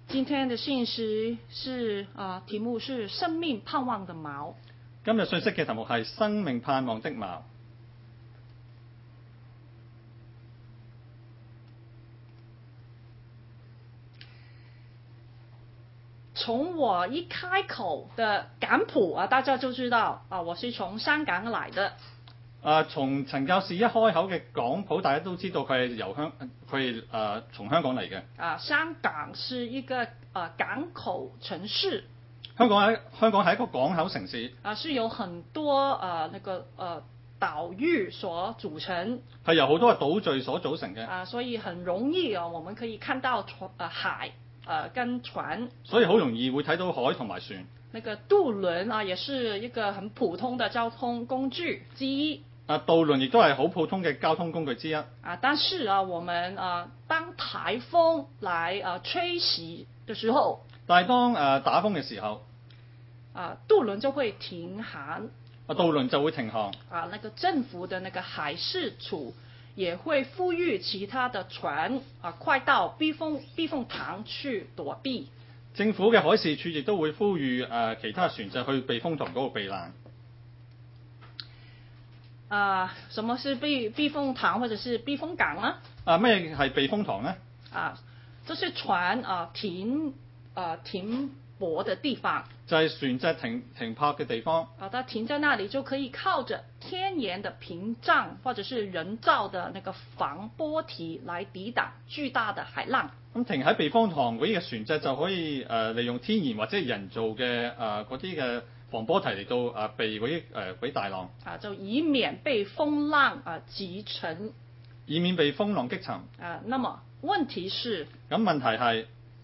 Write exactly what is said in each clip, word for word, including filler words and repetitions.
今天的信息是啊、呃，題目是生命盼望的錨。 今日信息嘅題目係生命盼望的錨。 從我一開口的簡譜啊，大家就知道啊，我是從香港來的。 啊，從陳教士一開口嘅講譜，大家都知道佢係由香，佢係誒從香港嚟嘅。 啊，香港是一個啊港口城市。 香港喺香港係一個港口城市。 啊，是由很多啊那個呃島嶼所組成。 係由好多個島嶼所組成嘅。 啊，所以很容易啊，我們可以看到船啊海。呃，跟船， 所以好容易會睇到海同埋船。 那個渡輪啊，也是一個很普通的交通工具之一。 啊，渡輪亦都係好普通嘅交通工具之一。 啊，但是啊，我們啊，當颱風來啊吹襲的時候， 但係當誒、呃、打風嘅時候， 啊，渡輪就會停航。 啊，渡輪就會停航。 啊，那個政府的那個海事處也會呼籲其他的船啊，快到避風避風塘去躲避。 政府嘅海事處亦都會呼籲誒、呃、其他船隻去避風塘嗰度避難。 啊，什麼是避避風塘或者是避風港呢？ 啊，咩係避風塘呢？ 啊，就是船啊停啊停泊的地方。 就係船隻停停泊嘅地方。 啊，它停在那裡就可以靠着天然的屏障或者是人造的那個防波堤來抵擋巨大的海浪。 咁停喺避風塘嗰啲嘅船隻就可以誒、呃、利用天然或者人造嘅誒嗰啲嘅防波堤嚟到誒、呃、避嗰啲誒嗰啲大浪。 啊，就以免被風浪啊擊沉。 以免被風浪擊沉。 啊，那麼問題是？ 咁問題係？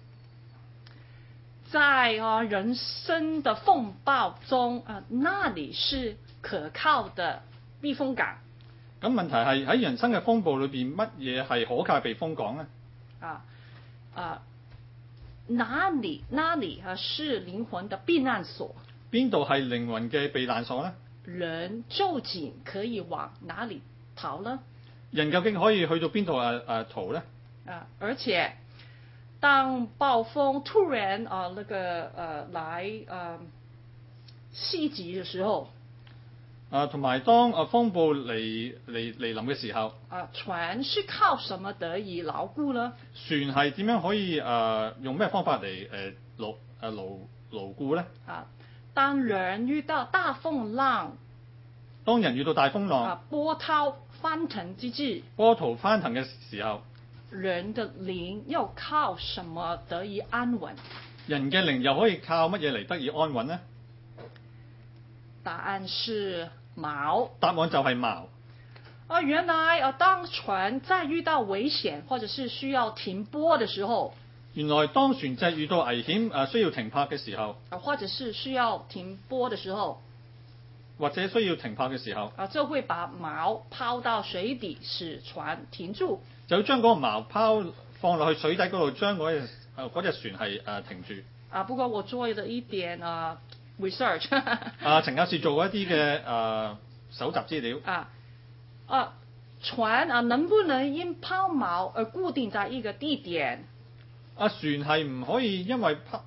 在啊人生的風暴中啊，那裡是可靠的避風港。 咁問題係喺人生嘅風暴裏邊，乜嘢係可靠嘅避風港呢？ 啊啊，哪裡哪裡啊是靈魂的避難所？ 邊度係靈魂嘅避難所呢？ 人究竟可以往哪裡逃呢？ 人究竟可以去到邊度誒誒逃呢？ 啊，而且。當暴風突然啊，那個呃來呃襲擊的時候， 啊，同埋當啊風暴嚟嚟嚟臨嘅時候， 啊，船是靠什麼得以牢固呢？ 船係點樣可以誒、呃、用咩方法嚟誒牢誒牢牢固呢？啊， 當人遇到大風浪， 當人遇到大風浪， 啊，波濤翻騰之際， 波濤翻騰嘅時候。 人的靈又靠什麼得以安穩？ 人嘅靈又可以靠乜嘢嚟得以安穩呢？ 答案是錨。 答案就係錨。 啊，原來啊，當船在遇到危險或者是需要停泊的時候， 原來當船隻遇到危險誒需要停泊嘅時候， 啊，或者是需要停泊的時候， 或者需要停泊嘅時候， 啊，就會把錨拋到水底，使船停住。 就將嗰個錨拋放落去水底嗰度，將嗰隻誒嗰隻船係誒、呃、停住。 啊，不過我做咗一點啊 research。 啊，陳教士做一啲嘅誒搜集資料。 啊啊，船啊，能不能因拋錨而固定在一個地點？ 啊，船係唔可以因為拋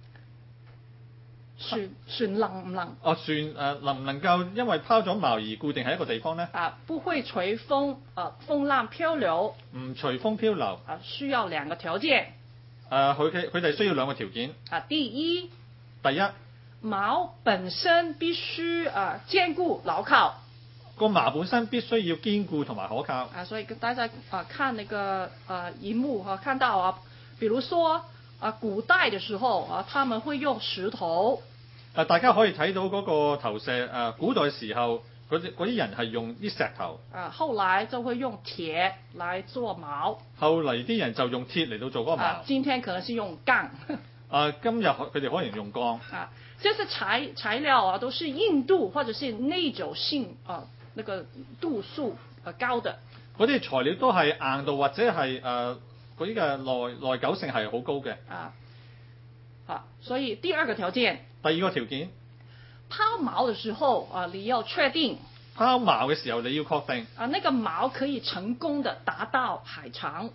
船船能唔能？ 啊，船誒、呃、能唔能夠因為拋咗錨而固定喺一個地方呢？ 啊，不會隨風啊風浪漂流。 唔隨風漂流。 啊，需要兩個條件。 誒，佢佢佢哋需要兩個條件。 啊，第一。 第一。 錨本身必須啊堅固牢靠。 個錨本身必須要堅固同埋可靠。 啊，所以大家啊看那個啊螢幕啊，看到啊，比如說啊古代的時候啊，他們會用石頭。 誒，大家可以睇到嗰個投射誒，古代時候嗰啲嗰啲人係用啲石頭。 啊，後來就會用鐵來做錨。 後嚟啲人就用鐵嚟到做嗰個錨。 啊，今天可能是用鋼。 啊，今日佢哋可能用鋼。 啊，這些材材料啊，都是硬度或者是耐久性啊，那個度數啊高的。 嗰啲材料都係硬度或者係誒嗰啲嘅耐耐久性係好高嘅。 啊，啊，所以第二個條件。 第二個條件。 拋錨的時候啊，你要確定。 拋錨嘅時候你要確定。 啊，那個錨可以成功的達到海長。 啊，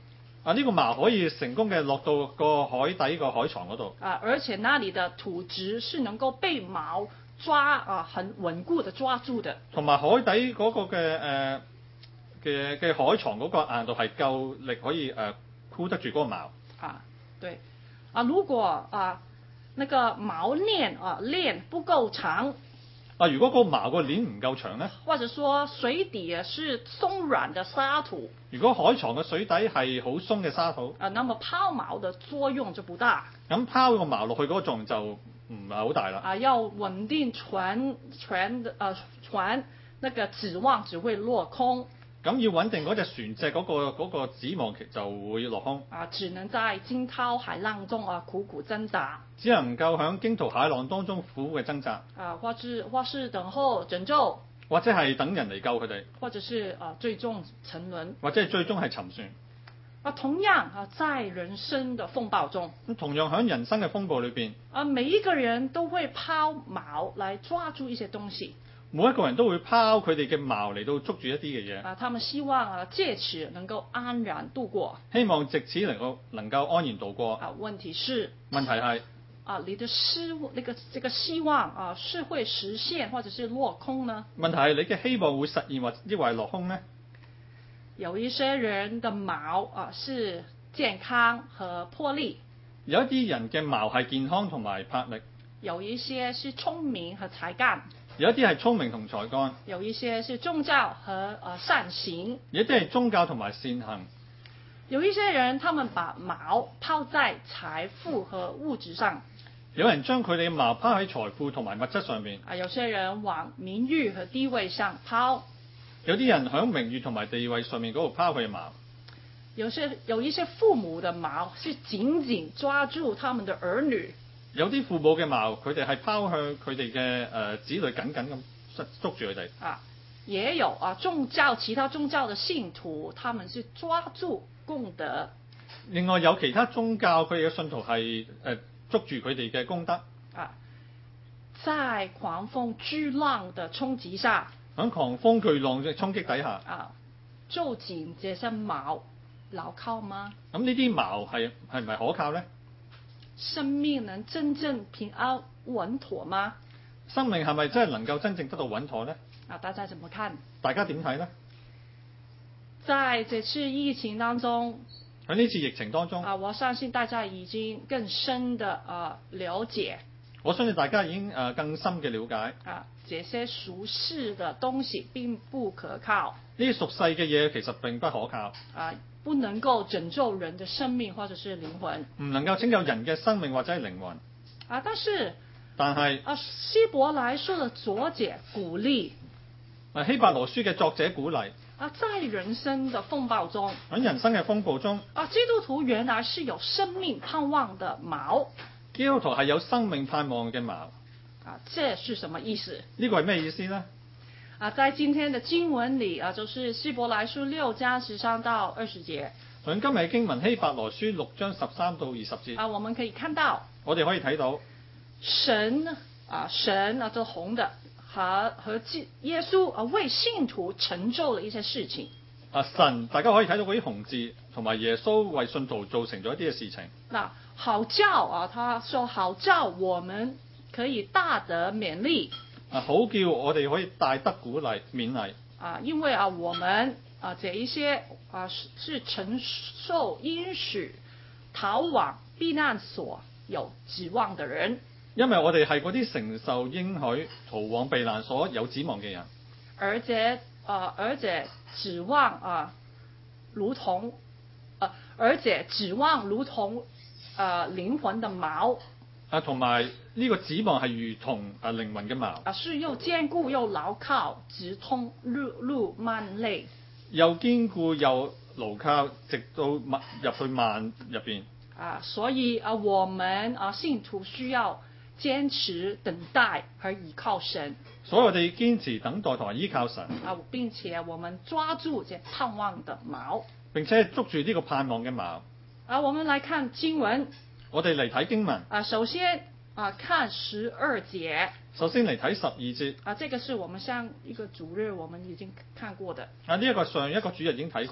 啊，呢、個矛可以成功嘅落到個海底個海床嗰度。 啊，而且那裡的土質是能夠被矛抓啊，很穩固的抓住的。 同埋海底嗰個嘅誒嘅嘅海床嗰個硬度係夠力可以誒箍得住嗰個矛。 啊，對。啊，如果啊那個矛鏈啊鏈不夠長。 啊！如果個矛個鏈唔夠長呢？ 或者說水底是鬆軟的沙土， 如果海床嘅水底係好鬆嘅沙土， 啊，那麼拋錨的作用就不大。 咁拋個矛落去嗰個作用就唔係好大啦。 啊，要穩定船船的呃船，那個指望只會落空。 咁要穩定嗰隻船隻嗰、嗰個嗰、嗰個指望就會落空。 啊，只能在驚濤海浪中啊苦苦掙扎。 只能夠喺驚濤駭浪當中苦苦嘅掙扎。 啊，或是或是等候拯救。 或者係等人嚟救佢哋。 或者是啊最終沉淪。 或者係最終係沉船。 啊，同樣啊，在人生的風暴中。 咁同樣喺人生嘅風暴裏邊。 啊，每一個人都會拋錨來抓住一些東西。 每一個人都會拋佢哋嘅矛嚟到捉住一啲嘅嘢。 啊，他們希望啊借此能夠安然度過。 希望藉此能夠能夠安然度過。 啊，問題是。 問題係。 啊，你的希那個這個希望啊，是會實現或者是落空呢？ 問題係你嘅希望會實現或抑或落空呢？ 有一些人的矛啊是健康和魄力。 有一啲人嘅矛係健康同埋魄力。 有一些是聰明和才幹。 有一啲係聰明同才幹。 有一些是宗教和呃善行。 有一啲係宗教同埋善行。 有一些人，他們把矛拋在財富和物質上。 有人將佢哋嘅矛拋喺財富同埋物質上面。 啊，有些人往名譽和地位上拋。 有啲人喺名譽同埋地位上面嗰度拋佢嘅矛。 有些有一些父母的矛是緊緊抓住他們的兒女。 有啲父母嘅矛，佢哋係拋向佢哋嘅誒子女緊緊咁捉住佢哋。 啊，也有啊宗教其他宗教的信徒，他們是抓住功德。 另外有其他宗教佢哋嘅信徒係誒、呃、捉住佢哋嘅功德。 啊，在狂風巨浪的衝擊下。 喺狂風巨浪嘅衝擊底下。 啊，究竟這些矛牢靠嗎？ 咁呢啲矛係係唔係可靠呢？ 生命能真正平安穩妥嗎？ 生命係咪真係能夠真正得到穩妥呢？ 啊，大家怎麼看？ 大家點睇呢？ 在這次疫情當中， 喺呢次疫情當中， 啊，我相信大家已經更深的啊了解。 我相信大家已經誒更深嘅了解。 啊，這些俗世的東西並不可靠。 呢啲俗世嘅嘢其實並不可靠。 啊。不能夠拯救人的生命或者是靈魂， 唔能夠拯救人嘅生命或者係靈魂。 啊，但是， 但係啊，希伯來書的作者鼓勵， 啊希伯來書嘅作者鼓勵， 啊，在人生的風暴中， 喺人生嘅風暴中， 啊，基督徒原來是有生命盼望的矛， 基督徒係有生命盼望嘅矛。 啊，這是什麼意思？ 呢個係咩意思呢？ 啊，在今天的經文裏啊，就是希伯來書六章十三到二十節。 喺今日嘅經文希伯來書六章十三到二十節。 啊，我們可以看到， 我哋可以睇到神啊，神啊，這紅的和和耶穌啊，為信徒成就了一些事情。 啊，神，大家可以睇到嗰啲紅字，同埋耶穌為信徒造成咗一啲嘅事情。 那好叫啊，他說好叫我們可以大得勉勵。 啊，好叫我哋可以大得鼓勵勉勵。 啊，因為啊，我們啊，這一些啊是是承受應許、逃往避難所有指望的人。 因為我哋係嗰啲承受應許、逃往避難所有指望嘅人。 而且啊，而且指望啊，如同啊，而且指望如同啊靈魂的矛。 啊，同埋呢個指望係如同啊靈魂嘅矛。 啊，是又堅固又牢靠，直通入入幔內。 又堅固又牢靠，直到入入去幔入邊。啊， 所以啊，我們啊信徒需要堅持等待和倚靠神。 所以我哋堅持等待同埋依靠神。 啊，並且我們抓住這盼望的矛。 並且捉住呢個盼望嘅矛。 啊，我們來看經文。 我哋嚟睇經文。 啊，首先啊，看十二節。 首先嚟睇十二節。 啊，這個是我們上一個主日我們已經看過的。 啊，呢一個上一個主日已經睇過。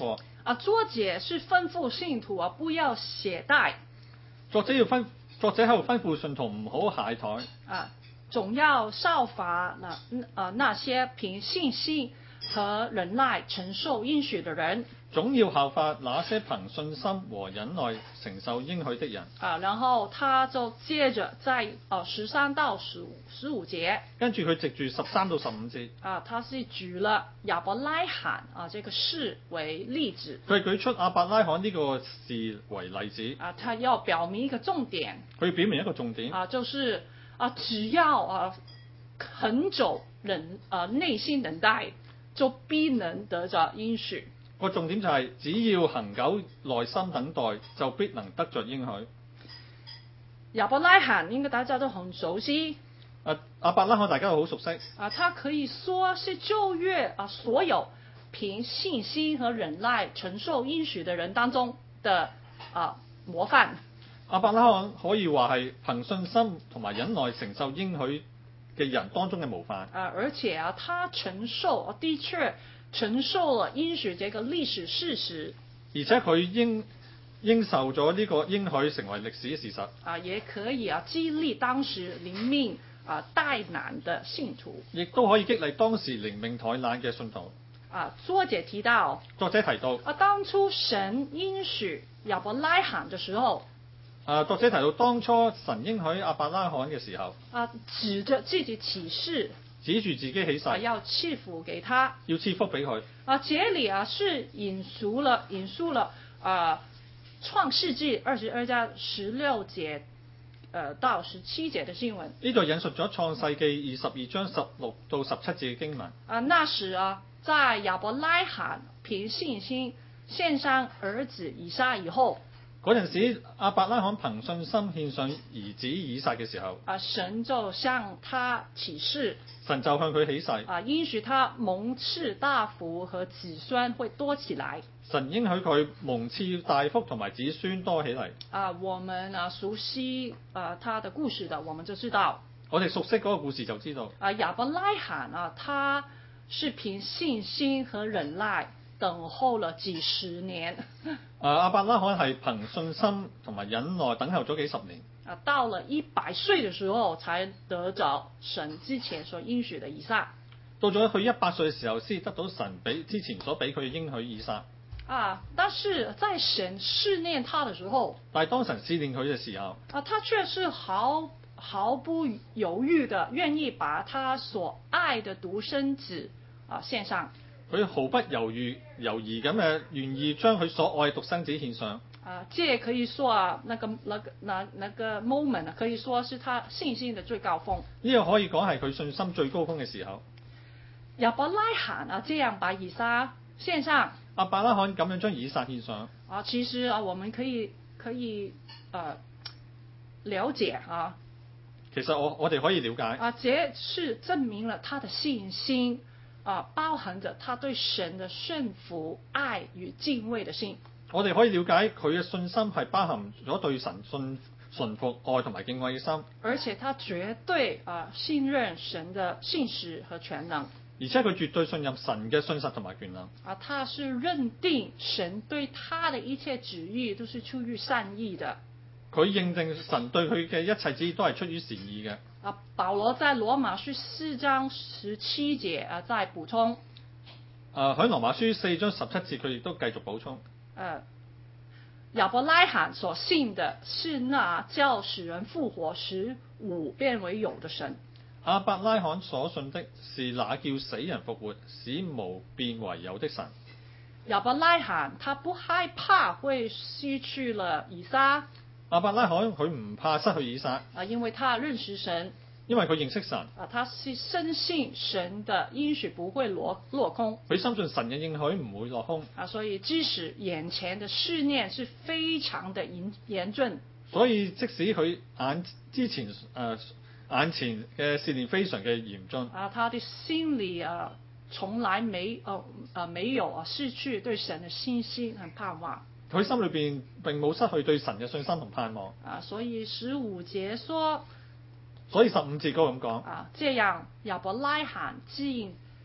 啊，作者是吩咐信徒啊，不要懈怠。 作者要吩作者喺度吩咐信徒唔好懈怠。 啊，總要效法那呃那些憑信心和忍耐承受應許的人。 總要效法那些憑信心和忍耐承受應許的人。 啊，然後他就接着在呃十三到十五十五節， 跟住佢藉住十三到十五節， 啊，他是舉了亞伯拉罕啊這個事為例子。 佢舉出亞伯拉罕呢個事為例子。 啊，他要表明一個重點。 佢表明一個重點。 啊，就是啊，只要啊恒久忍啊耐心等待，就必能得着應許。 個重點就係、是、只要恒久耐心等待，就必能得着應許。 亞伯拉罕應該大家都很熟悉。 啊，亞伯拉罕大家都好熟悉。 啊，他可以說是舊約啊所有憑信心和忍耐承受應許的人當中的啊模範。 亞伯拉罕可以話係憑信心同埋忍耐承受應許嘅人當中嘅模範。 啊，而且啊，他承受啊，的確承受了應許這個歷史事實。 而且佢應應受咗呢個應許成為歷史嘅事實。 啊，也可以啊激勵當時靈命啊帶難的信徒。 亦都可以激勵當時靈命怠難嘅信徒。 啊，作者提到。 作者提到。 啊，當初神應許亞伯拉罕嘅時候。 啊，作者提到當初神應許亞伯拉罕嘅時候。 啊，指着自己起誓。 指住自己起誓。 啊，要賜福給他。 要賜福俾佢。 啊，這裡啊是引述了引述了啊創世紀二十二章十六節，呃到十七節的經文。 呢度引述咗創世記二十二章十六到十七節嘅經文。 啊，那時啊，在亞伯拉罕憑信心獻上兒子以撒以後。 嗰陣時，亞伯拉罕憑信心獻上兒子以撒嘅時候， 啊，神就向他起誓， 神就向佢起誓， 啊，應許他蒙賜大福和子孫會多起來。 神應許佢蒙賜大福同埋子孫多起嚟。 啊，我們啊熟悉啊他的故事的，我們就知道。 我哋熟悉嗰個故事就知道。 啊，亞伯拉罕啊，他是憑信心和忍耐等候了幾十年。 啊，亞伯拉罕係憑信心同埋忍耐等候咗幾十年。 啊，到了一百歲的時候，才得着神之前所應許的以撒。 到咗佢一百歲嘅時候，先得到神俾之前所俾佢嘅應許以撒。 啊，但是在神試煉他的時候， 但係當神試煉佢嘅時候， 啊，他卻是毫毫不猶豫的願意把他所愛的獨生子啊獻上。 佢毫不猶豫猶豫咁嘅願意將佢所愛獨生子獻上。 啊，這可以說啊，那個那個那那個 moment 可以說是他信心的最高峰。 呢個可以講係佢信心最高峰嘅時候。 亞伯拉罕啊，這樣把以撒獻上。 亞伯拉罕咁樣將以撒獻上。 啊，其實啊，我們可以可以呃了解啊。 其實我我哋可以了解。 啊，這是證明了他的信心。啊，包含着他對神的順服、愛與敬畏的心。 我哋可以了解佢嘅信心係包含咗對神信順服、愛同埋敬畏嘅心。 而且他絕對啊信任神的信實和權能。 而且佢絕對信任神嘅信實同埋權能。 啊，他是認定神對他的一切旨意都是出於善意的。 佢認定神對佢嘅一切旨意都係出於善意嘅。 啊，保羅在羅馬書四章十七節啊，再補充。 啊，喺羅馬書四章十七節，佢亦都繼續補充。 呃，亞伯拉罕所信的是那叫使人復活、使無變為有的神。 亞伯拉罕所信的是那叫死人復活、使無變為有的神。 亞伯拉罕他不害怕會失去了以撒。 亞伯拉罕佢唔怕失去以撒， 啊，因為他認識神， 因為佢認識神。 啊，他是深信神的應許不會落落空， 佢深信神嘅應許唔會落空。 啊，所以即使眼前的試煉是非常的嚴嚴峻， 所以即使佢眼之前誒、呃、眼前嘅試煉非常嘅嚴峻， 啊，他的心裏啊從來沒呃呃沒有啊失去對神的信心和盼望。 佢心裏邊並冇失去對神嘅信心同盼望。 啊，所以十五節說， 所以十五節嗰個咁講。 啊，這樣亞伯拉罕竟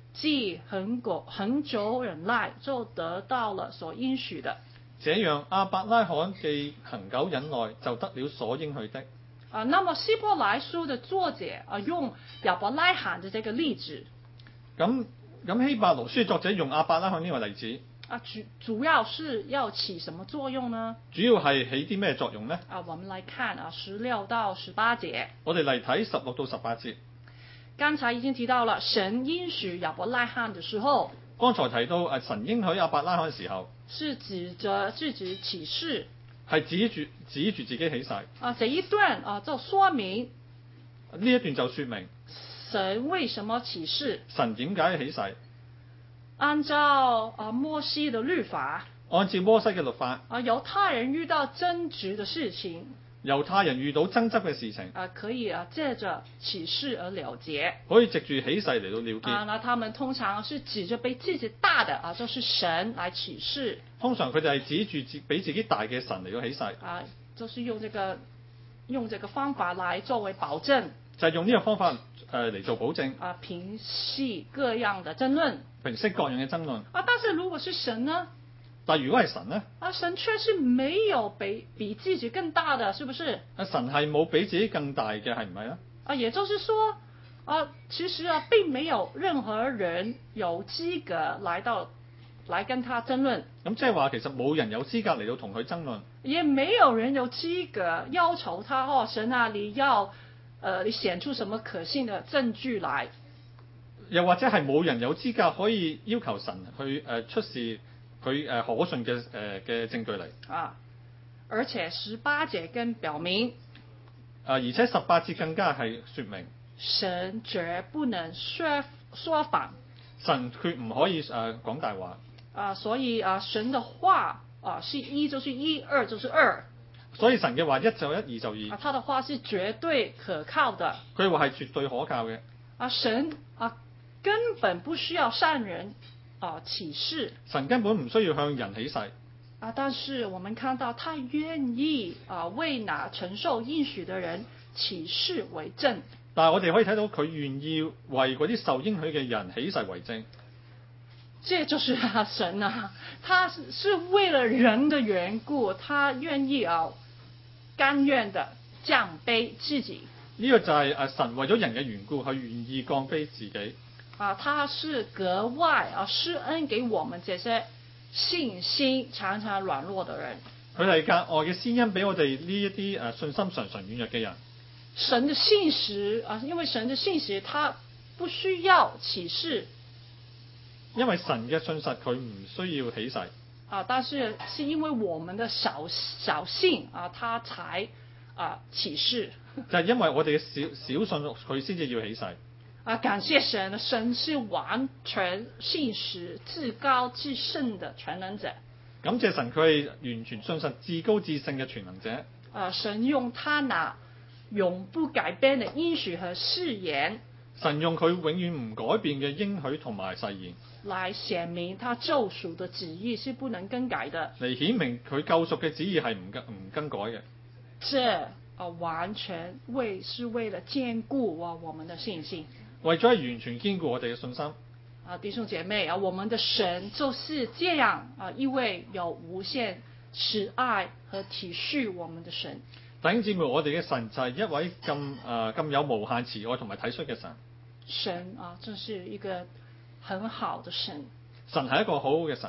既很久很久忍耐，就得到了所應許的。 這樣亞伯拉罕既恒久忍耐，就得了所應許的。 啊，那麼希伯來書的作者啊，用亞伯拉罕的這個例子。 咁咁希伯來書作者用亞伯拉罕呢個例子。 啊，主主要是要起什麼作用呢？ 主要係起啲咩作用呢？ 啊，我們來看啊，十六到十八節。 我哋嚟睇十六到十八節。 剛才已經提到了，神應許亞伯拉罕的時候， 剛才提到誒神應許亞伯拉罕嘅時候， 是指着自己起誓， 係指住指住自己起誓。 啊，這一段啊就說明呢一段就說明神為什麼起誓。 神點解起誓？ 按照啊摩西的律法， 按照摩西嘅律法， 啊猶太人遇到爭執的事情， 猶太人遇到爭執嘅事情， 啊可以啊借着起誓而了結， 可以藉住起誓嚟到了結。 啊，那他們通常是指着比自己大的啊，就是神來起誓。 通常佢哋係指住自比自己大嘅神嚟到起誓。 啊，就是用這個用這個方法來作為保證， 就係用呢個方法誒嚟、呃、做保證。 啊，平息各樣的爭論。 平息各樣嘅爭論。 啊，但是如果是神呢？ 但如果係神呢？ 啊，神卻是沒有比比自己更大的，是不是？ 啊，神係冇比自己更大嘅，係唔係啊？ 啊，也就是說，啊，其實啊，並沒有任何人有資格來到來跟他爭論。 咁即係話，其實冇人有資格嚟到同佢爭論。 也沒有人有資格要求他，哦，神啊，你要，呃，你顯出什麼可信的證據來？ 又或者係冇人有資格可以要求神去誒、呃、出示佢誒、呃、可信嘅誒嘅證據嚟。啊， 而且十八節更表明， 啊，而且十八節更加係説明， 神絕不能說說謊， 神決唔可以誒、呃、講大話。 啊，所以啊，神的話啊是一就是一，二就是二。 所以神嘅話一就一，二就二。 啊，他的話是絕對可靠的。 佢話係絕對可靠嘅。 啊，神啊根本不需要向人啊起誓。 神根本唔需要向人起誓。 啊，但是我們看到他願意啊為那承受應許的人起誓為證。 但係我哋可以睇到佢願意為嗰啲受應許嘅人起誓為證。 這就是啊神啊，他是為了人的緣故，他願意啊甘願的降卑自己。 呢個就係誒神為咗人嘅緣故，佢願意降卑自己。 啊，他是格外啊施恩給我們這些信心常常軟弱的人。 佢係格外嘅施恩俾我哋呢一啲誒信心常常軟弱嘅人。 神的信實啊，因為神的信實，他不需要起誓。 因為神嘅信實，佢唔需要起誓。 啊，但是是因為我們的小小信啊，他才啊起誓。 就係因為我哋嘅小小信，佢先至要起誓。 啊，感謝神，神是完全信實、至高至聖的全能者。 感謝神，佢係完全信實、至高至聖嘅全能者。 啊，神用他那永不改變的應許和誓言。 神用佢永遠唔改變嘅應許同埋誓言， 來顯明他救贖的旨意是不能更改的。 嚟顯明佢救贖嘅旨意係唔更唔更改嘅。 這啊完全為是為了堅固啊我們的信心。 為咗係完全堅固我哋嘅信心。 啊，弟兄姐妹啊，我們的神就是這樣啊一位有無限慈愛和體恤我們的神。 弟兄姊妹，我哋嘅神就係一位咁誒咁有無限慈愛同埋體恤嘅神。 神啊，真是一個很好的神。 神係一個好好嘅神。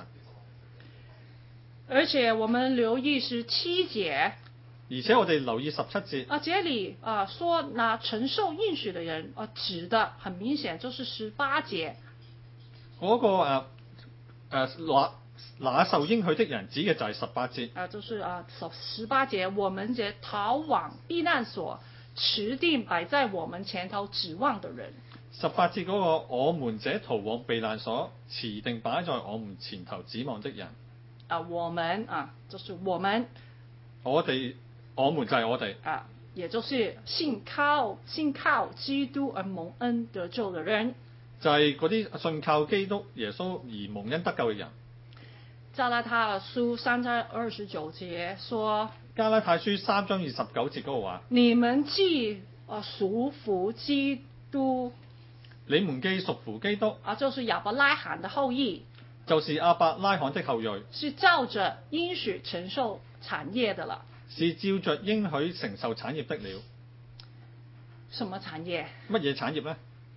而且我們留意十七節。 而且我哋留意十七節。啊， 這裡啊說那承受應許的人啊，指的很明顯就是十八節。 嗰、那個誒誒那那受應許的人指嘅就係十八節。 啊，就是啊十十八節，我們這逃往避難所，持定擺在我們前頭指望的人。 十八節嗰個我們這逃往避難所，持定擺在我們前頭指望的人。 啊，我們啊，就是我們。 我哋，我們就係我哋。 啊，也就是信靠信靠基督而蒙恩得救的人。 就係嗰啲信靠基督耶穌而蒙恩得救嘅人。 加拉太書三章二十九節說。 加拉太書三章二十九節嗰個話。 你們既啊屬乎基督。 你們既屬乎基督， 啊，就是亞伯拉罕的後裔， 就是亞伯拉罕的後裔， 是照着應許承受產業的了。 是照着應許承受產業的了。 什麼產業？ 乜嘢產業呢？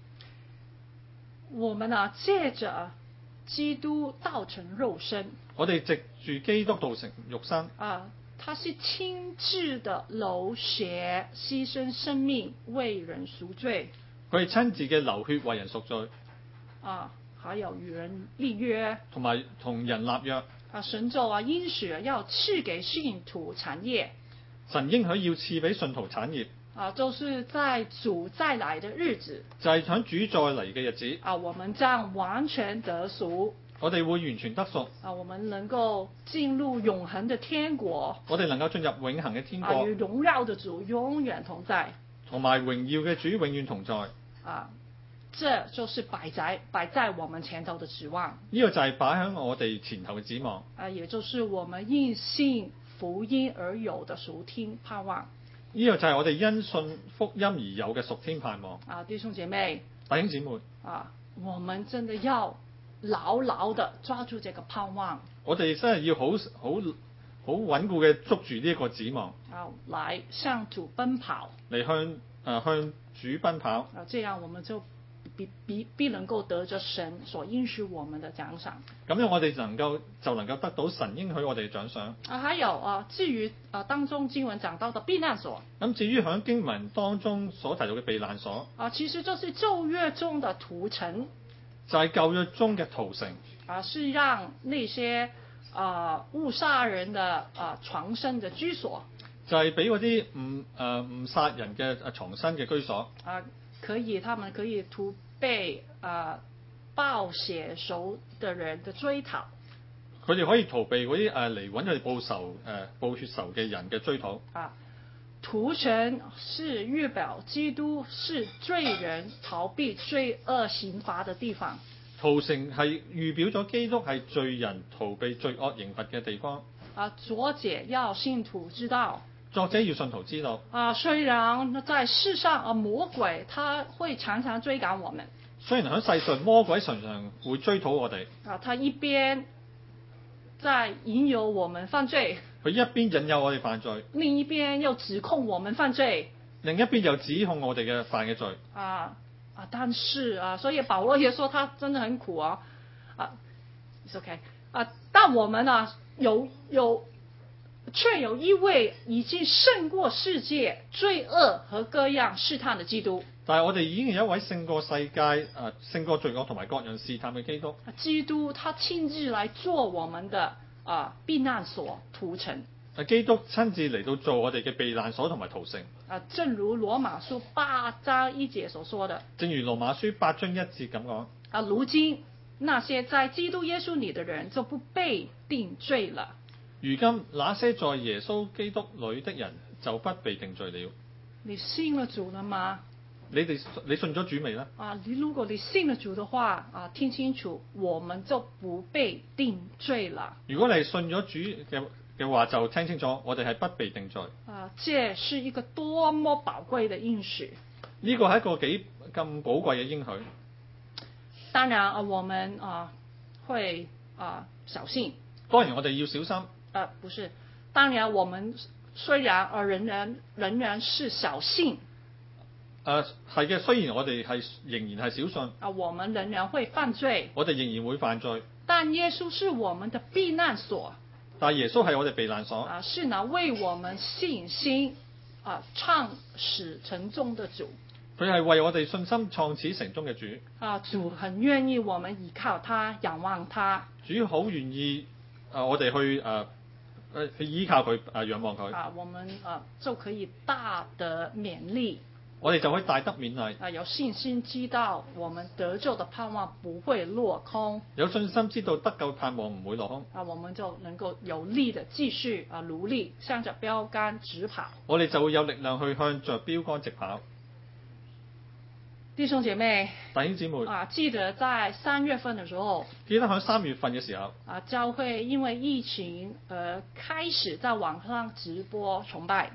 我們啊，借着基督道成肉身， 我哋藉住基督道成肉身， 啊，他是親自的流血犧牲生命為人贖罪， 佢係親自嘅流血為人贖罪， 啊，還有與人立約， 同埋同人立約。 啊，神就啊應許要賜給信徒產業， 神應許要賜俾信徒產業， 啊，就是在主再來的日子， 就係響主再嚟嘅日子， 啊，我們將完全得贖， 我哋會完全得贖， 啊，我們能夠進入永恆的天國， 我哋能夠進入永恆嘅天啊， 國， 與榮耀的主永遠同在， 同埋榮耀嘅主永遠同在。 啊，這就是擺在擺在我們前頭的指望， 呢個就係擺喺我哋前頭嘅指望， 啊，也就是我們因信福音而有的屬天盼望。 呢個就係我哋因信福音而有嘅屬天盼望。 啊，弟兄姐妹， 弟兄姊妹， 啊，我們真的要牢牢地抓住這個盼望， 我哋真係要好好好穩固嘅捉住呢一個指望， 啊，來向主奔跑， 嚟向誒、呃、向主奔跑。 啊，這樣我們就必必必能夠得着神所應許我們的獎賞。 咁樣我哋能夠就能夠得到神應許我哋嘅獎賞。 啊，還有啊，至於啊當中經文講到的避難所， 咁至於喺經文當中所提到嘅避難所， 啊，其實就是舊約中的屠城， 就係舊約中嘅屠城， 啊，是讓那些啊誤殺人的啊藏身的居所， 就係俾嗰啲誤誒誤殺人嘅誒藏身嘅居所。 啊，可以他們可以圖被啊報血仇的人的追討。 佢哋可以逃避嗰啲誒嚟揾佢哋報仇誒、呃、報血仇嘅人嘅追討。 啊，屠城是預表基督是罪人逃避罪惡刑罰的地方。 屠城係預表咗基督係罪人逃避罪惡刑罰嘅地方。 啊，作者要信徒知道。 作者要信徒知道。 啊，雖然在世上啊，魔鬼他會常常追趕我們。 雖然喺世上魔鬼常常會追討我哋。 啊，他一邊在引誘我們犯罪， 佢一邊引誘我哋犯罪， 另一邊又指控我們犯罪， 另一邊又指控我哋嘅犯嘅罪。 啊啊！但是啊，所以保羅也說他真的很苦啊啊，it's OK 啊，但我們啊有有，卻有一位已經勝過世界罪惡和各樣試探的基督。 但係我哋已經有一位勝過世界誒、呃、勝過罪惡同埋各樣試探嘅基督。 基督他親自來做我們的啊避難所屠城。 基督親自嚟到做我哋嘅避難所同埋屠城。 啊，正如羅馬書八章一節所說的。 正如羅馬書八章一節咁講。 啊，如今那些在基督耶穌裏的人就不被定罪了。 如今那些在耶穌基督裏的人就不被定罪了。 你信了主了嗎？ 你哋你信咗主未呢？ 啊，你如果你信了主的話，啊，聽清楚，我們就不被定罪了。 如果你係信咗主嘅嘅話，就聽清楚，我哋係不被定罪。 啊，這是一個多麼寶貴的應許。 呢個係一個幾咁寶貴嘅應許。 當然啊，我們啊會啊小心。 當然我哋要小心。 啊，不是，當然我們雖然啊仍然仍然是小信。 誒係嘅，雖然我哋係仍然係小信。 啊，我們仍然會犯罪。 我哋仍然會犯罪。 但耶穌是我們的避難所。 但耶穌係我哋避難所。 啊，是那為我們信心啊創始成終的主。 佢係為我哋信心創始成終嘅主。 啊，主很願意我們依靠他，仰望他。 主好願意啊、呃，我哋去誒誒、呃、去依靠佢啊、呃，仰望佢。 啊，我們啊就可以大得勉勵。 我哋就可以大得勉勵。 啊，有信心知道我們得救的盼望不會落空。 有信心知道得救盼望唔會落空。 啊，我們就能夠有力的繼續啊努力，向着標杆直跑。 我哋就會有力量去向着標杆直跑。 弟兄姐妹， 弟兄姊妹啊，記得在三月份的時候， 記得喺三月份嘅時候， 啊，教會因為疫情而開始在網上直播崇拜。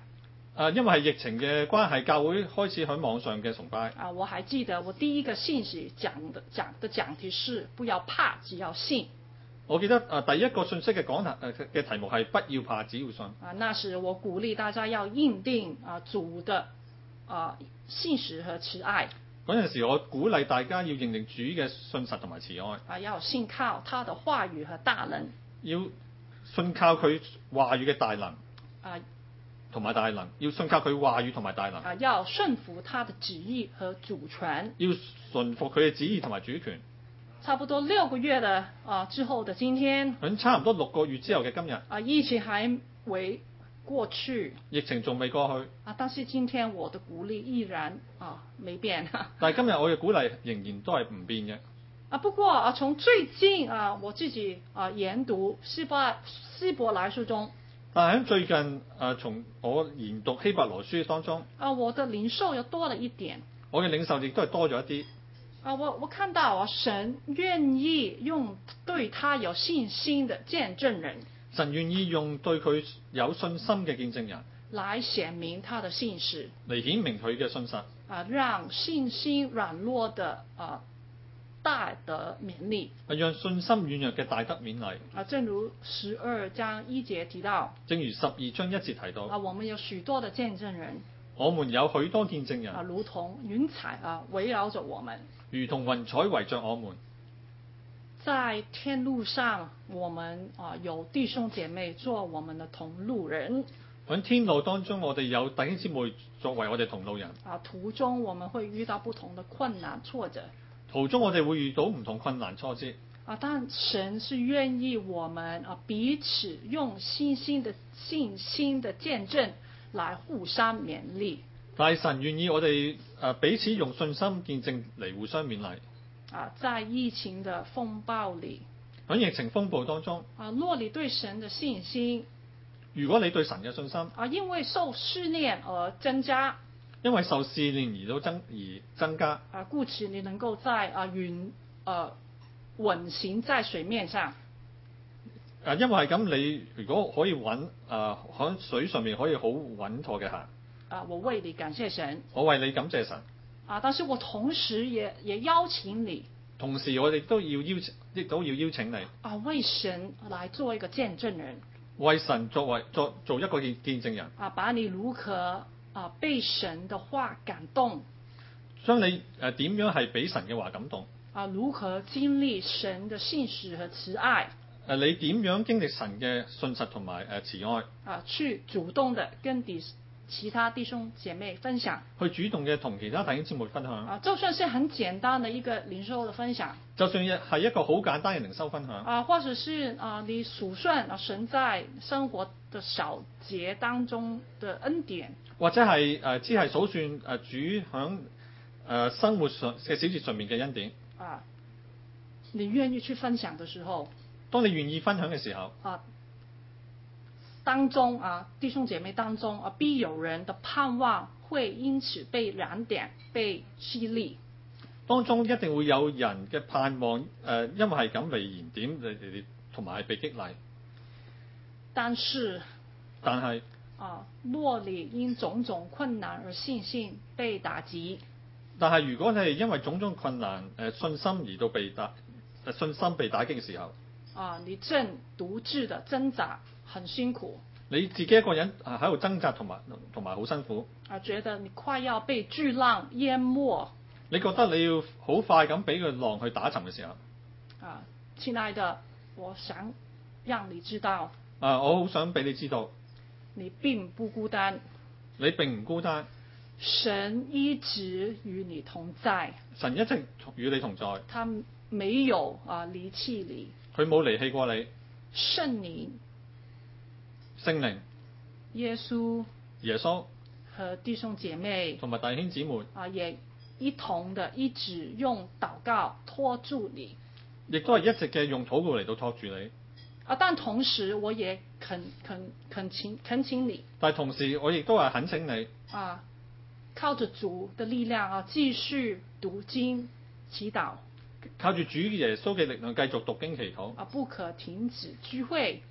啊，因為係疫情嘅關係，教會開始喺網上嘅崇拜。 啊，我還記得我第一個信息講的講的講題是不要怕，只要信。 我記得啊，第一個信息嘅講題誒嘅題目係不要怕，只要信。 啊，那時我鼓勵大家要認定啊主的啊信實和慈愛。 嗰陣時，我鼓勵大家要認定主嘅信實同埋慈愛。 啊，要信靠他的話語和大能。 要信靠佢話語嘅大能。 啊， 同埋大能，要信靠佢話語同埋大能。 啊，要順服他的旨意和主權。 要順服佢嘅旨意同埋主權。 差不多六個月的啊之後的今天。 喺差唔多六個月之後嘅今日。 啊，疫情還未過去。 疫情仲未過去。 啊，但是今天我的鼓勵依然啊沒變。 但係今日我嘅鼓勵仍然都係唔變嘅。 啊，不過啊，從最近啊我自己啊研讀希伯希伯來書中。 但係喺最近誒、呃，從我研讀希伯來書當中， 啊，我的領受又多了一點。 我嘅領受亦都係多咗一啲。 啊，我我看到啊，神願意用對他有信心的見證人， 神願意用對佢有信心嘅見證人， 來顯明他的信實， 嚟顯明佢嘅信實。 啊，讓信心軟弱的啊大得勉勵， 係讓信心軟弱嘅大得勉勵。 啊，正如十二章一節提到， 正如十二章一節提到， 啊，我們有許多的見證人， 我們有許多見證人， 啊，如同雲彩啊圍繞着我們， 如同雲彩圍着我們。 在天路上，我們啊有弟兄姐妹做我們的同路人。 喺天路當中，我哋有弟兄姊妹作為我哋同路人。 啊，途中我們會遇到不同的困難挫折。 途中我哋會遇到唔同困難挫折。 啊，但神是願意我們啊彼此用信心的信心的見證來互相勉勵。 但係神願意我哋誒彼此用信心見證嚟互相勉勵。 啊，在疫情的風暴裏， 喺疫情風暴當中， 啊，若你對神的信心， 如果你對神嘅信心， 啊，因為受試煉而增加， 因為受試煉而都增而增加， 啊，故此你能夠在啊雲呃穩行在水面上。 誒，因為係咁，你如果可以穩誒喺水上面可以好穩妥嘅行， 啊，我為你感謝神， 我為你感謝神。 啊，但是我同時也也邀請你， 同時我哋都要邀請，亦都要邀請你， 啊，為神來做一個見證人， 為神作為做做一個見見證人， 啊，把你如何啊被神的話感動， 將你誒點樣係俾神嘅話感動， 啊，如何經歷神的信實和慈愛， 誒你點樣經歷神嘅信實同埋誒慈愛， 啊，去主動的跟弟其他弟兄姐妹分享， 去主動嘅同其他弟兄姊妹分享， 啊，就算是很簡單的一個靈修的分享， 就算係一個好簡單嘅靈修分享， 啊，或者是啊你數算啊神在生活的小節當中的恩典， 或者係誒只係數算誒主響誒生活上嘅小節上面嘅恩典， 啊，你願意去分享的時候， 當你願意分享嘅時候， 啊。當中啊，弟兄姐妹當中啊，必有人的盼望會因此被燃點、被激勵。 當中一定會有人嘅盼望，誒、呃，因為係咁被燃點，你哋同埋係被激勵。 但是， 但係啊，若你因種種困難而信心被打擊， 但係如果你係因為種種困難，誒、呃，信心而到被打，誒，信心被打擊嘅時候， 啊，你正獨自的掙扎。很辛苦， 你自己一個人啊喺度掙扎同埋同埋好辛苦， 啊，覺得你快要被巨浪淹沒， 你覺得你要好快咁俾個浪去打沉嘅時候， 啊，親愛的，我想讓你知道， 啊，我好想俾你知道， 你並不孤單， 你並唔孤單， 神一直與你同在， 神一直與你同在， 他沒有啊離棄你， 佢冇離棄過你， 聖靈。 聖靈、 耶穌、 耶穌和弟兄姐妹同埋弟兄姊妹啊，也一同的一直用禱告拖住你， 亦都係一直嘅用禱告嚟到托住你。 啊，但同時我也懇懇懇請懇請你， 但係同時我亦都係懇請你啊，靠着主的力量啊，繼續讀經祈禱， 靠住主耶穌嘅力量繼續讀經祈禱， 啊，不可停止聚會，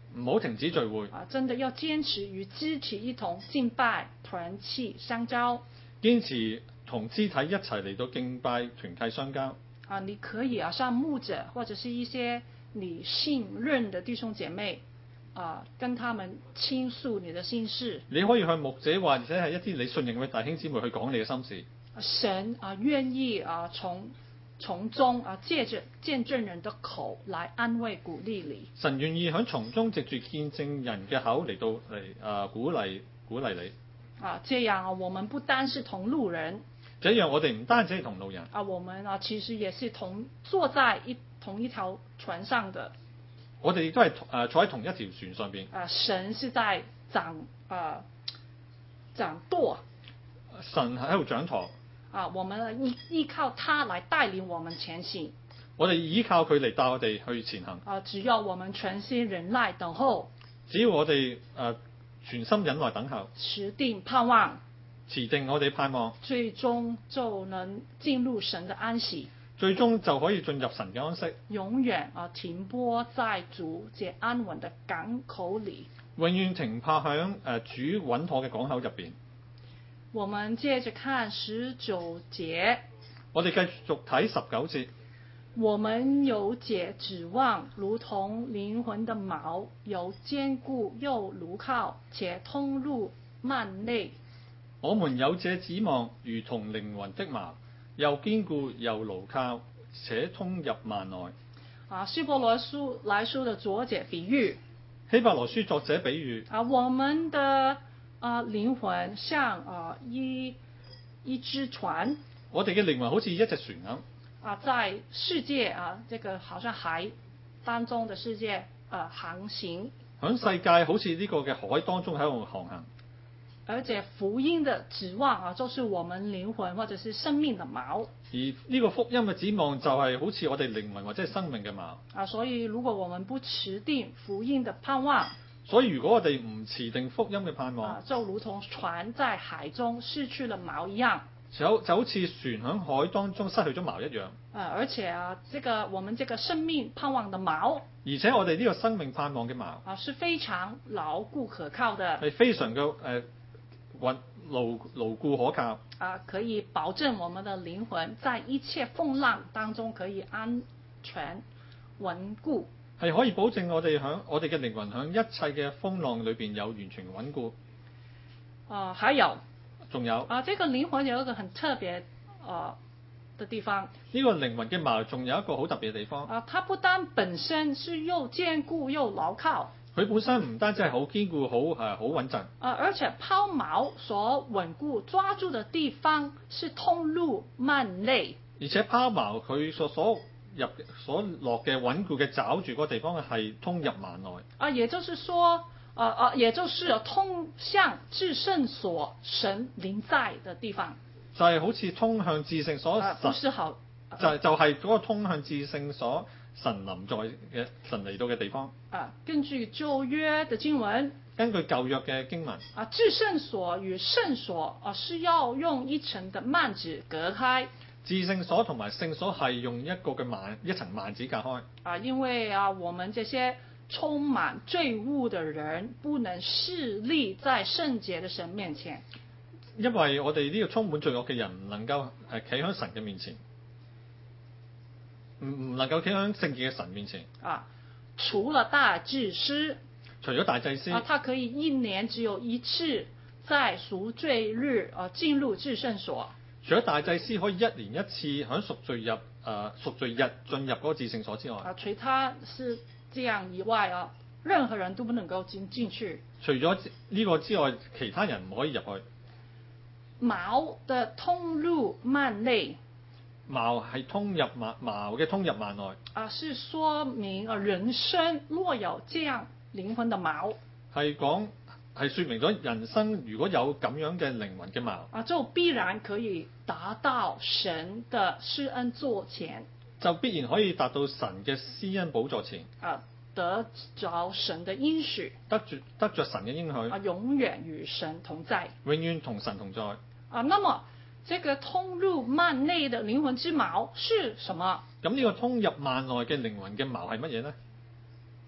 唔好停止聚會， 啊，真的要堅持與肢體一同敬拜，團契相交。 堅持同肢體一齊嚟到敬拜，團契相交。 啊，你可以啊，向牧者或者是一些你信任的弟兄姐妹啊，跟他們傾訴你的心事。 你可以向牧者或者係一啲你信任嘅弟兄姊妹去講你嘅心事。 神啊，願意啊，從從中啊，借着見證人的口來安慰鼓勵你。 神願意喺從中藉住見證人嘅口嚟到嚟誒、呃、鼓勵鼓勵你。 啊，這樣啊，我們不單是同路人。 這樣我哋唔單止係同路人。 啊，我們啊，其實也是同坐在一同一條船上的。 我哋亦都係誒坐喺同一條船上邊。 啊，神是在掌啊掌舵。 神喺度掌舵。 啊，我們依依靠他來帶領我們前行。 我哋依靠佢嚟帶我哋去前行。 啊，只要我們全心忍耐等候。 只要我哋誒、呃、全心忍耐等候。 持定盼望。 持定我哋盼望。 最終就能進入神的安息。 最終就可以進入神嘅安息。 永遠啊停泊在主這安穩的港口裏。 永遠停泊響誒主穩妥嘅港口入邊。 我們接着看十九節。 我哋繼續睇十九節。 我們有這指望，如同靈魂的錨，有堅固又牢靠，且通入幔內。 我們有這指望，如同靈魂的錨，又堅固又牢靠，且通入幔內。 啊，希伯來書來書的作者比喻。 希伯來書作者比喻。 啊，我們的啊靈魂像啊一一隻船。 我哋嘅靈魂好似一隻船咁。 啊，在世界啊，這個好像海當中的世界啊航行。 喺世界好似呢個嘅海當中喺度航行。 而且福音的指望啊，就是我們靈魂或者是生命的錨。 而呢個福音嘅指望就係好似我哋靈魂或者係生命嘅錨。 啊，所以如果我們不持定福音的盼望， 所以如果我哋唔持定福音嘅盼望， 啊，就如同船在海中失去了錨一樣。 就就好似船喺海當中失去咗錨一樣。 啊，而且啊，這個我們這個生命盼望的錨， 而且我哋呢個生命盼望嘅錨啊，是非常牢固可靠的， 係非常嘅誒穩牢牢固可靠。 啊，可以保證我們的靈魂在一切風浪當中可以安全穩固。 係可以保證我哋響我哋嘅靈魂響一切嘅風浪裏邊有完全穩固。 啊，還有。 仲有啊，這個靈魂有一個很特別啊的地方。 呢個靈魂嘅錨仲有一個好特別嘅地方。 啊，它不單本身是又堅固又牢靠。 佢本身唔單止係好堅固、好誒好穩陣。 啊，而且拋錨所穩固抓住的地方是通入幔內。 而且拋錨佢所所入所落嘅穩固嘅抓住嗰個地方係通入幔內。 啊，也就是說。啊啊，也就是通向至聖所神臨在的地方， 就係好似通向至聖所神， 啊、不是好， 啊、就就係嗰個通向至聖所神臨在嘅神嚟到嘅地方。 啊，根據舊約的經文， 根據舊約嘅經文， 啊，至聖所與聖所啊是要用一層的幔子隔開。 至聖所同埋聖所係用一個嘅幔一層幔子隔開。 啊，因為啊，我們這些充滿罪污的人不能侍立在聖潔的神面前， 因為我哋呢個充滿罪惡嘅人唔能夠誒企喺神嘅面前，唔唔能夠企喺聖潔嘅神面前。 啊，除了大祭司， 除咗大祭司， 啊，他可以一年只有一次在贖罪日啊進入至聖所。 除咗大祭司可以一年一次喺贖罪日誒贖罪日進入嗰個至聖所之外， 啊，除他是這樣以外啊，任何人都不能夠進進去。 除咗呢個之外，其他人唔可以入去。 錨的通入幔內， 錨係通入幔錨嘅通入幔內。 啊，是說明啊人生若有這樣靈魂的錨， 係講係説明咗人生如果有咁樣嘅靈魂嘅錨， 啊，就必然可以達到神的施恩座前。 就必然可以達到神嘅施恩寶座前， 啊，得着神的應許， 得住得着神嘅應許， 啊，永遠與神同在， 永遠同神同在。 啊，那麼這個通入幔內的靈魂之錨是什麼？ 咁呢個通入幔內嘅靈魂嘅錨係乜嘢呢？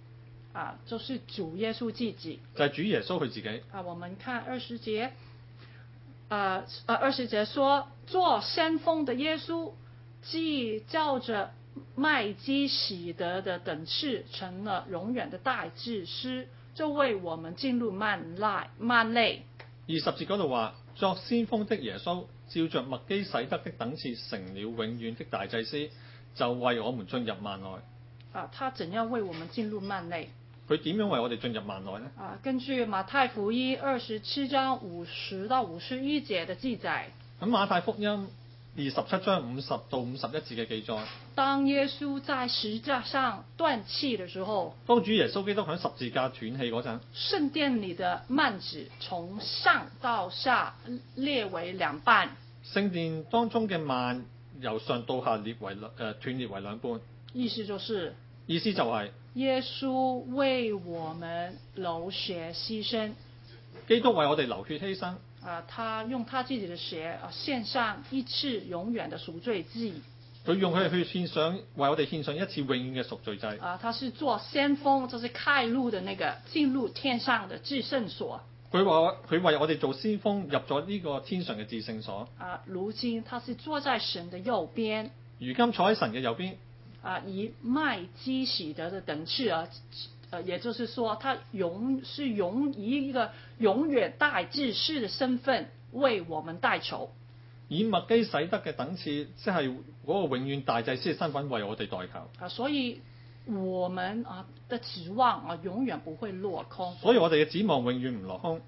啊，就是主耶穌自己。 就係主耶穌佢自己。 啊，我們看二十節，啊啊二十節說，做先鋒的耶穌，既照着麥基洗德的等次，成了永遠的大祭司，就為我們進入幔內幔內。 二十節嗰度話，作先鋒的耶穌，照着麥基洗德的等次，成了永遠的大祭司，就為我們進入幔內。 啊，他怎樣為我們進入幔內？ 佢點樣為我哋進入幔內呢？ 啊，根據馬太福音二十七章五十到五十一節的記載。 咁馬太福音二十七章五十到五十一節嘅記載。 當耶穌在十字架上斷氣的時候， 當主耶穌基督喺十字架斷氣嗰陣， 聖殿裏的幔子從上到下裂為兩半。 聖殿當中嘅幔由上到下裂為誒、呃、斷裂為兩半。 意思就是意思就係、是、 耶穌為我們流血犧牲， 基督為我哋流血犧牲。 啊，他用他自己的血啊獻上一次永遠的贖罪祭。 佢用佢去獻上，為我哋獻上一次永遠嘅贖罪祭。 啊，他是做先鋒，就是開路的那個進入天上的至聖所。 佢話佢為我哋做先鋒，入咗呢個天上嘅至聖所。 啊，如今他是坐在神的右邊。 如今坐喺神嘅右邊。 啊，以麥基洗德的等次啊，呃，也就是說，他永是永以一個永遠大祭司的身份為我們代求。 以麥基洗德嘅等次，即係嗰個永遠大祭司嘅身份為我哋代求。 啊，所以我們啊的指望啊永遠不會落空。 所以我哋嘅指望永遠唔落空。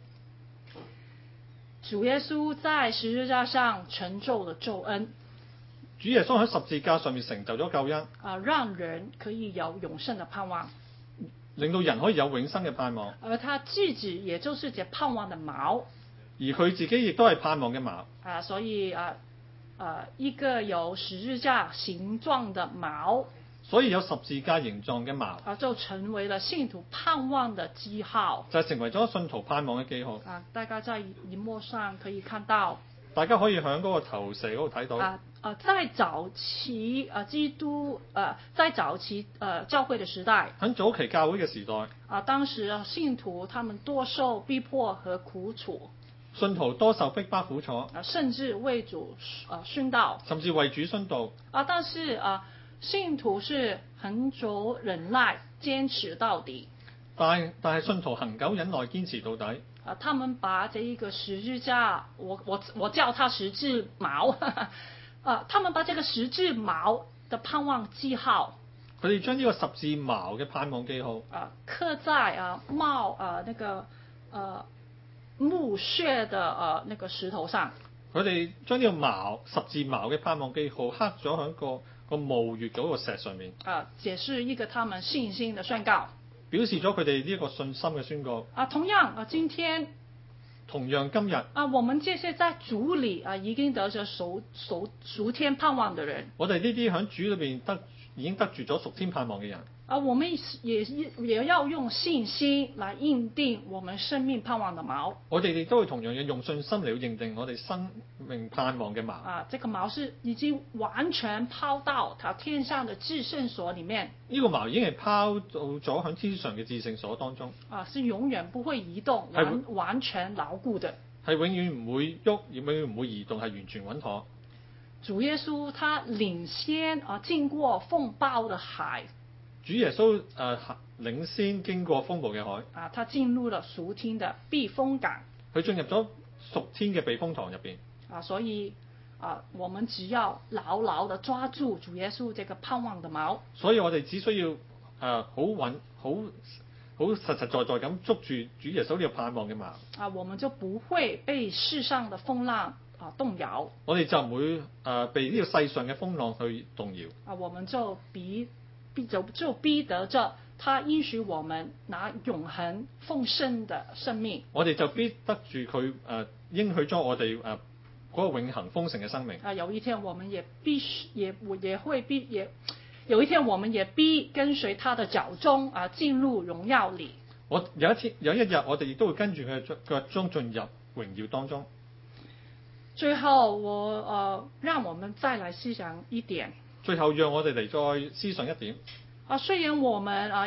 主耶穌在十字架上成就了救恩。 主耶穌喺十字架上面成就咗救恩， 啊，讓人可以有永生的盼望， 令到人可以有永生嘅盼望。 而他自己也就是這盼望的錨， 而佢自己亦都係盼望嘅錨。 啊，所以啊啊一個有十字架形狀的錨， 所以有十字架形狀嘅錨， 啊，就成為了信徒盼望的記號， 就係成為咗信徒盼望嘅記號。 啊，大家在熒幕上可以看到， 大家可以喺嗰個投射嗰度睇到。 啊啊，在早期啊基督啊，在早期呃教會的時代， 喺早期教會嘅時代， 啊，當時啊信徒他們多受逼迫和苦楚， 信徒多受逼迫苦楚， 啊，甚至為主啊殉道， 甚至為主殉道。 啊，但是啊信徒是恆久忍耐，堅持到底。 但但係信徒恆久忍耐，堅持到底。 啊，他們把這一個十字架，我我我叫它十字錨，啊，他們把這個十字錨的盼望記號， 佢哋將呢個十字錨嘅盼望記號， 啊，刻在啊冒啊那個呃墓穴的呃那個石頭上。 佢哋將呢個錨十字錨嘅盼望記號刻咗喺個個墓穴嗰個石上面。 啊，解釋一個他們信心的宣告， 表示咗佢哋呢一個信心嘅宣告。 啊，同樣啊，今天同樣今日啊，我們這些在主裏啊已經得着屬屬屬天盼望的人， 我哋呢啲喺主裏邊得已經得住咗屬天盼望嘅人， 啊，我們也也要用信心來認定我們生命盼望的錨。 我哋亦都會同樣嘅用信心嚟認定我哋生命盼望嘅錨。 啊，這個錨是已經完全拋到他天上的至聖所裡面。 呢個錨已經係拋到咗喺天上嘅至聖所當中。 啊，是永遠不會移動，完完全牢固的。 係永遠唔會喐，永遠唔會移動，係完全穩妥。 主耶穌他領先啊，經過風暴的海。 主耶穌誒、呃、領先經過風暴嘅海。 啊，他進入了屬天的避風港。 佢進入咗屬天嘅避風塘入邊。啊， 所以啊，我們只要牢牢地抓住主耶穌這個盼望的錨。所以我哋只需要誒好穩、好好實實在在咁捉住主耶穌呢個盼望嘅錨。啊，我們就不會被世上的風浪啊動搖。我哋就唔會誒、呃、被呢個世上嘅風浪去動搖。啊，我們就逼逼就就逼得着他應許我們拿永恆豐盛的生命。我哋就逼得住佢誒應許咗我哋誒嗰個永恆豐盛嘅生命。啊，有一天我們也必須也也會必也有一天我們也必跟隨他的腳蹤啊進入榮耀裏。我有一天有一日我哋亦都會跟住佢嘅腳蹤進入榮耀當中。最後我誒、呃，讓我們再來思想一點。最後讓我哋嚟再思想一點。啊，雖然我們啊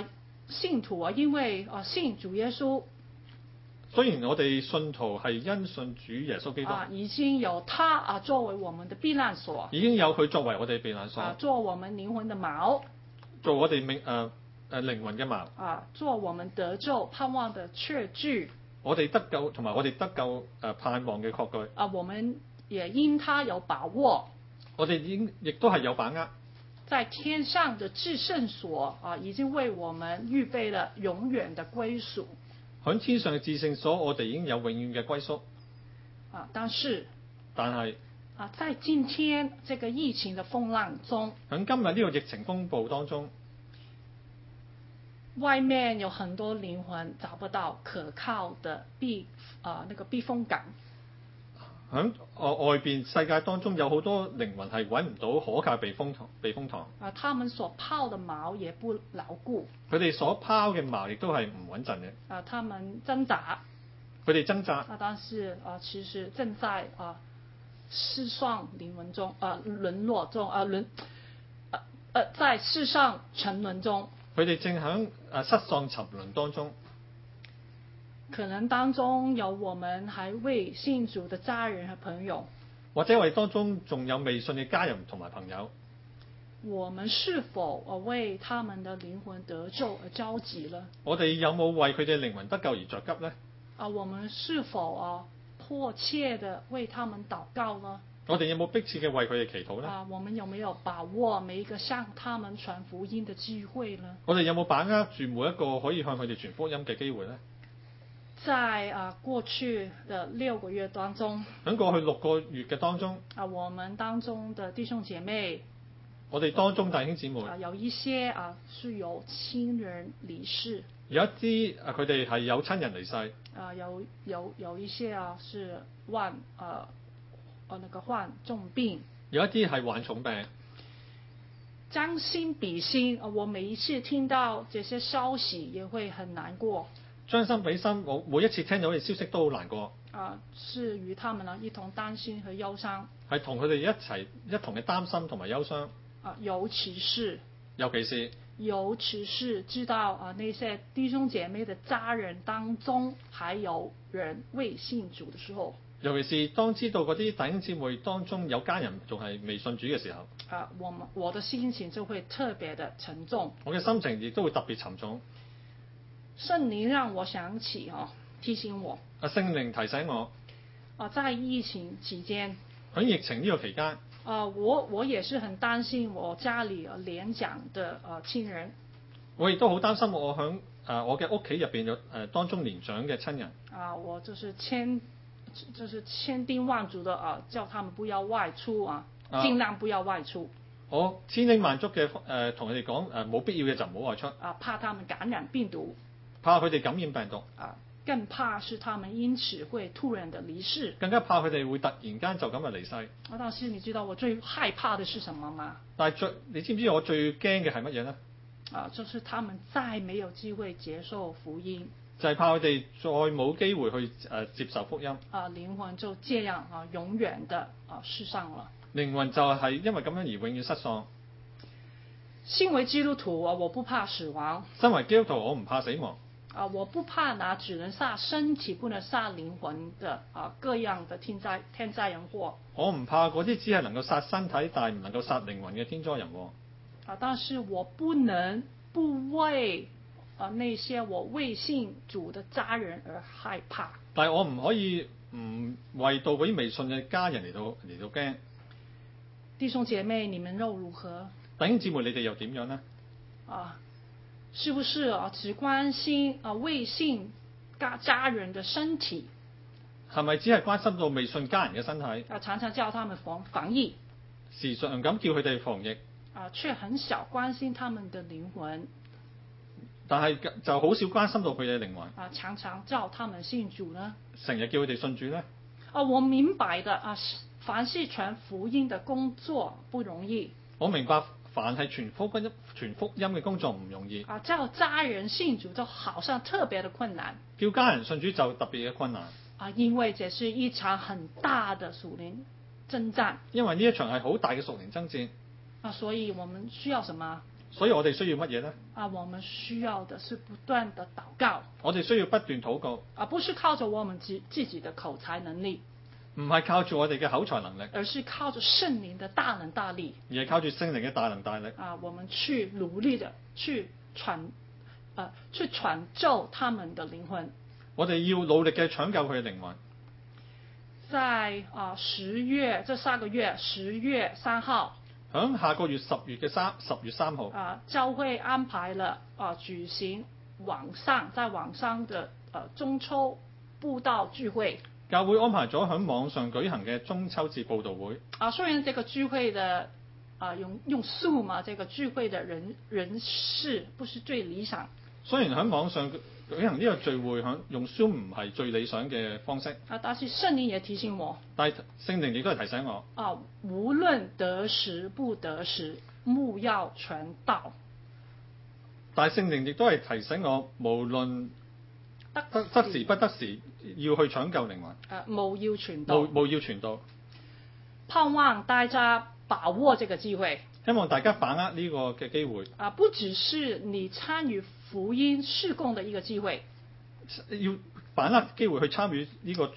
信徒啊，因為啊信主耶穌雖然我哋信徒係因信主耶穌基督， 啊，已經有他啊作為我們的避難所， 已經有佢作為我哋避難所， 啊，做我們靈魂的錨， 做我哋命誒誒靈魂嘅錨， 啊，做我們得救盼望的確據， 我哋得救同埋我哋得救誒、呃、盼望嘅確據。 啊，我們也因他有把握， 我哋已經亦都係有把握， 在天上的至聖所啊，已經為我們預備了永遠的歸屬。 喺天上嘅至聖所，我哋已經有永遠嘅歸宿。 啊，但是， 但係啊，在今天這個疫情的風浪中， 喺今日呢個疫情風暴當中， 外面有很多靈魂找不到可靠的避啊那個避風港。 喺外外邊世界當中有好多靈魂係揾唔到可靠避風塘避風塘。 啊，他們所拋的錨也不牢固。 佢哋所拋嘅錨亦都係唔穩陣嘅。 啊，他們掙扎。 佢哋掙扎。 啊，但是啊，其實正在啊世上靈魂中啊淪落中啊淪啊呃在世上沉淪中。 佢哋正喺誒失喪沉淪當中。 可能當中有我們還未信主的家人和朋友， 或者我哋當中仲有未信嘅家人同埋朋友。 我們是否啊為他們的靈魂得救而焦急呢？ 我哋有冇為佢哋靈魂得救而着急呢？ 啊，我們是否啊迫切地為他們禱告呢？ 我哋有冇迫切嘅為佢哋祈禱呢？ 啊，我們有沒有把握每一個向他們傳福音的機會呢？ 我哋有冇把握住每一個可以向佢哋傳福音嘅機會呢？ 在啊過去的六個月當中， 喺過去六個月嘅當中， 啊，我們當中的弟兄姐妹， 我哋當中弟兄姊妹， 啊，有一些啊是有親人離世， 有一啲啊佢哋係有親人離世， 啊有有有一些啊是患啊啊那個患重病， 有一啲係患重病。 將心比心，啊，我每一次聽到這些消息也會很難過。 將心比心，我每一次聽到嘅消息都好難過。 啊，是與他們啊一同擔心和憂傷。 係同佢哋一齊一同嘅擔心同埋憂傷。 啊，尤其是。 尤其是。 尤其是知道啊那些弟兄姐妹的家人當中還有人未信主的時候。 尤其是當知道嗰啲弟兄姊妹當中有家人仲係未信主嘅時候。 啊，我們我的心情就會特別的沉重。 我嘅心情亦都會特別沉重。 聖靈讓我想起啊，提醒我。 啊，聖靈提醒我。 啊，在疫情期間。 喺疫情呢個期間。 啊，我我也是很擔心我家裡啊年長的啊親人。 我亦都好擔心我響誒我嘅屋企入邊有誒當中年長嘅親人。啊， 我就是千就是千叮萬囑的啊，叫他們不要外出啊，啊盡量不要外出。我千叮萬囑嘅誒同佢哋講誒冇必要嘅就唔好外出。 啊，怕他們感染病毒。 怕佢哋感染病毒， 啊，更怕是他們因此會突然的離世， 更加怕佢哋會突然間就咁就離世。 啊，但是你知道我最害怕的是什麼嗎？ 但係最你知唔知我最驚嘅係乜嘢呢？ 啊，就是他們再沒有機會接受福音， 就係怕佢哋再冇機會去誒、呃、接受福音。 啊，靈魂就這樣啊永遠的啊失喪了。 靈魂就係因為咁樣而永遠失喪。 身為基督徒啊，我不怕死亡。 身為基督徒，我唔怕死亡。 啊，我不怕拿只能殺身體不能殺靈魂的啊各樣的天災天災人禍。 我唔怕嗰啲只係能夠殺身體但係唔能夠殺靈魂嘅天災人禍。 啊，但是我不能不為啊那些我未信主的家人而害怕。 但係我唔可以唔為到嗰啲未信嘅家人嚟到嚟到驚。 弟兄姐妹，你們又如何？ 弟兄姊妹，你哋又點樣呢？ 啊。是不是啊？只關心啊未信家家人的身體， 係咪只係關心到未信家人嘅身體？ 啊，常常叫他們防防疫， 時常咁叫佢哋防疫， 啊，卻很少關心他們的靈魂。 但係就好少關心到佢哋嘅靈魂。 啊，常常叫他們信主呢？ 成日叫佢哋信主呢？ 啊，我明白的啊，凡是傳福音的工作不容易。 我明白。凡係傳福音、傳福音嘅工作唔容易。 啊，叫家人信主就好像特別的困難。 叫家人信主就特別嘅困難。 啊，因為這是一場很大的屬靈征戰。 因為呢一場係好大嘅屬靈爭戰。 啊，所以我們需要什麼？ 所以我哋需要乜嘢呢？ 啊，我們需要的是不斷的禱告， 我哋需要不斷禱告， 而不是靠着我們自自己的口才能力， 唔係靠住我哋嘅口才能力， 而是靠着聖靈的大能大力。 而係靠住聖靈嘅大能大力。 啊，我們去努力的去傳，呃，去傳救他們的靈魂。 我哋要努力嘅搶救佢嘅靈魂。 在啊十月這三個月，十月三號， 響下個月十月嘅三十月三號， 啊，教會安排了啊舉行網上在網上的呃中秋佈道聚會。 教會安排咗響網上舉行嘅中秋節佈道會。 啊，雖然這個聚會的啊用用 Zoom 嘛，這個聚會的人人士不是最理想。 雖然喺網上舉行呢個聚會，響用 Zoom 唔係最理想嘅方式。 啊，但是聖靈也提醒我。 但係聖靈亦都係提醒我。 啊，無論得時不得時，務要傳道。 但係聖靈亦都係提醒我，無論得得時不得時，要去搶救靈魂。 啊，務要傳道。 務務要傳道。 盼望大家把握這個機會。 希望大家把握呢個嘅機會。 啊，不只是你參與福音事工的一個機會， 要把握機會去參與呢個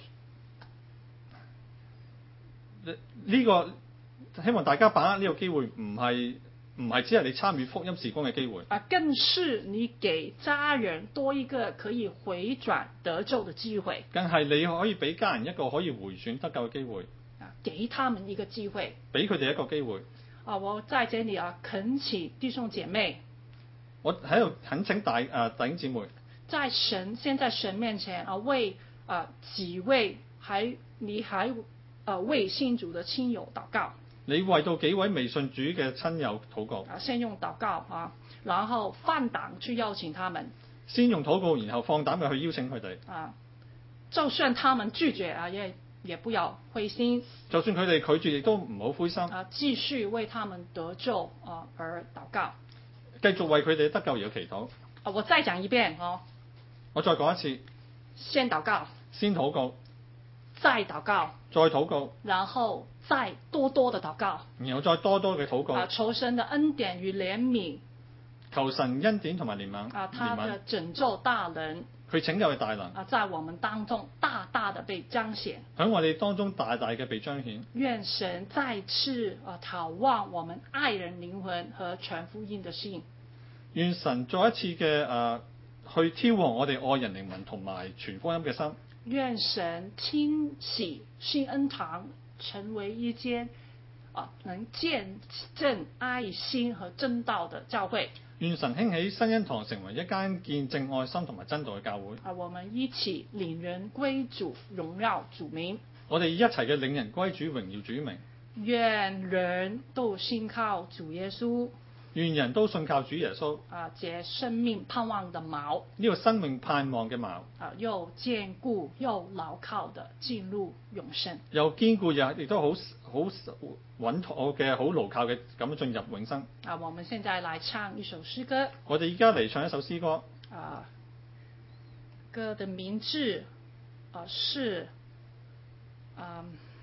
呢、呢個。希望大家把握呢個機會，唔係唔係只係你參與福音事工嘅機會。 啊，更是你給家人多一個可以回轉得救的機會。 更係你可以俾家人一個可以回轉得救嘅機會。 啊，給他們一個機會， 俾佢哋一個機會。 啊，我在這裡啊，懇請弟兄姐妹， 我喺度懇請大誒弟兄姊妹， 在神現在神面前啊，為啊幾位還你還啊未信主的親友禱告。 你為到幾位未信主嘅親友禱告。 啊，先用禱告啊，然後放膽去邀請他們。 先用禱告，然後放膽嘅去邀請佢哋。 啊，就算他們拒絕啊，也也不要灰心。 就算佢哋拒絕，亦都唔好灰心。 啊，繼續為他們得救啊而禱告。 繼續為佢哋得救而祈禱。 啊，我再講一遍哦。 我再講一次。 先禱告。 先禱告。 再禱告。 再禱告。 然後再多多的禱告。 然後再多多嘅禱告。 啊，求神的恩典與憐憫。 求神恩典同埋憐憫。 啊，他的拯救大能。 佢拯救嘅大能。 啊，在我們當中大大的被彰顯。 喺我哋當中大大嘅被彰顯。 願神再次啊眺望我們愛人靈魂和傳福音的心。 願神再一次嘅誒、呃、去挑旺我哋愛人靈魂同埋傳福音嘅心。 願神興起新恩堂，成為一間啊能見證愛心和真道的教會。 願神興起新恩堂，成為一間見證愛心同埋真道嘅教會。 啊，我們一起領人歸主，榮耀主名。 我哋一齊嘅領人歸主，榮耀主名。 願人都信靠主耶穌。 願人都信靠主耶穌。 啊，結生命盼望的錨。 呢個生命盼望嘅錨。 啊，又堅固又牢靠的進入永生。 又堅固又亦都好好穩妥嘅好牢靠嘅咁進入永生。 啊，我們現在來唱一首詩歌。 我哋依家嚟唱一首詩歌。 啊，歌的名字啊是啊。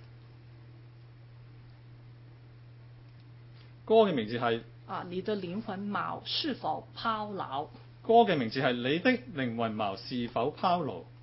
歌嘅名字係啊，你的靈魂錨是否拋錨？ 歌嘅名字係你的靈魂錨是否拋錨？